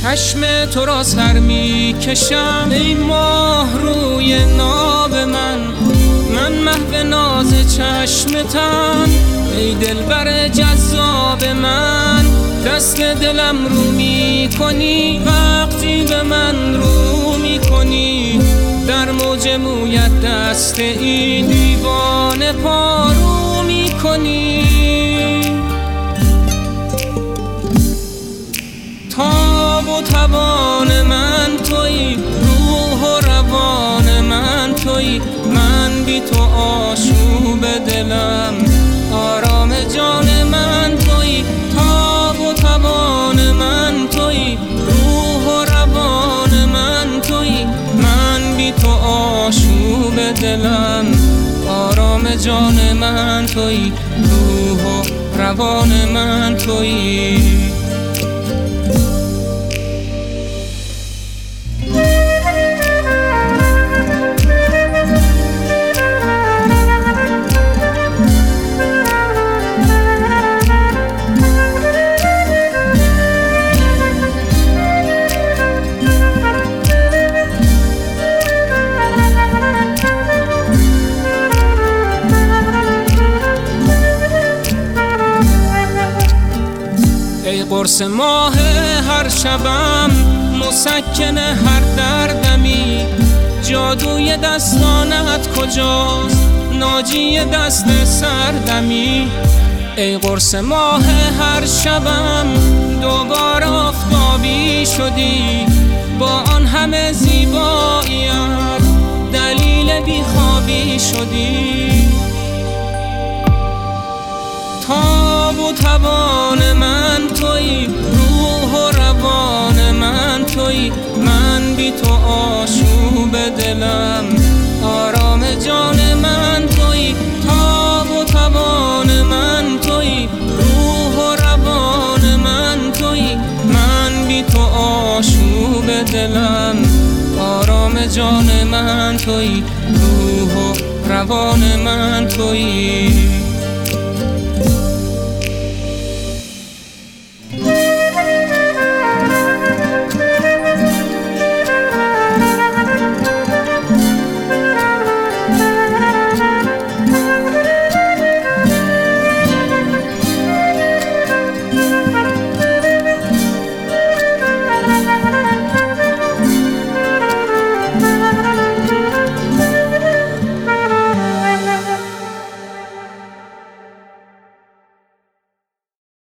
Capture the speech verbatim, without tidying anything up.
چشم تو را سر می کشم ای ماه روی ناب من، من محو ناز چشمتم ای دلبر جذاب من. دست دلم رو می کنی وقتی به من رو می کنی، در موج مویت دست این دیوانه پارو می کنی. تاب و توان من تویی، روح و روان من تویی، من بی تو آشوب دلم آرام جان من تویی. تاب و توان من تویی، روح و روان من تویی، من بی تو آشوب دلم آرام جان من تویی، روح و روان من تویی. ای قرص ماه هر شبم، مسکن هر دردمی، جادوی دستانت کجاست ناجی دست سردمی. ای قرص ماه هر شبم، دوبار آفتابی شدی، با آن همه زیباییت دلیل بیخوابی شدی. تاب و توان من تویی، روح و روان من تویی، من بی تو آشوب دلم آرام جان من تویی. تاب و توان من تویی، روح و روان من تویی، من بی تو آشوب دلم آرام جان من تویی، روح و روان من تویی.